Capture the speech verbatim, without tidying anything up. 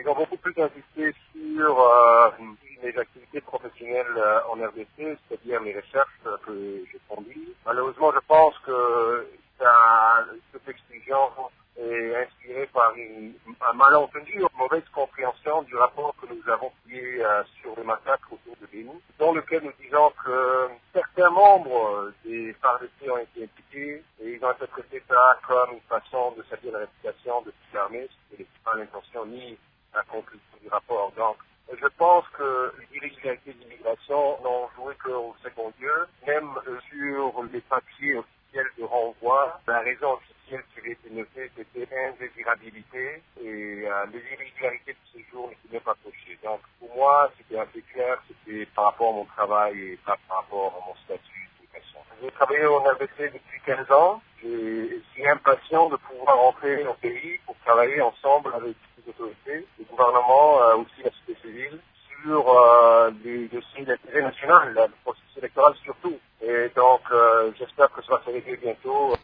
ils ont beaucoup plus insisté sur euh, mes activités professionnelles euh, en R D C, c'est-à-dire mes recherches euh, que j'ai conduites. Malheureusement, je pense que ça, cette exclusion est inspirée par une, un malentendu, une mauvaise compréhension du rapport que nous avons fait euh, sur le massacre autour de Béni, dans lequel nous disons que certains membres des F A R D C ont été impliqués et ils ont interprété ça comme une façon de salir la réputation de toute l'armée, ce qui n'est pas l'intention ni la conclusion du rapport. Donc, je pense que les irrégularités d'immigration n'ont joué qu'au second lieu, même sur les papiers officiels de renvoi. La raison officielle qui avait été notée, c'était indésirabilité et euh, les irrégularités de séjour n'étaient même pas cochées. Donc, pour moi, c'était assez clair, c'était par rapport à mon travail et pas par rapport à mon statut d'éducation. J'ai travaillé au R D C depuis quinze ans. Je suis impatient de pouvoir rentrer au pays pour travailler ensemble avec les autorités, le gouvernement, euh, aussi la société civile, sur euh, les dossiers d'intérêt national, le processus électoral surtout. Et donc, euh, j'espère que ça va se régler bientôt.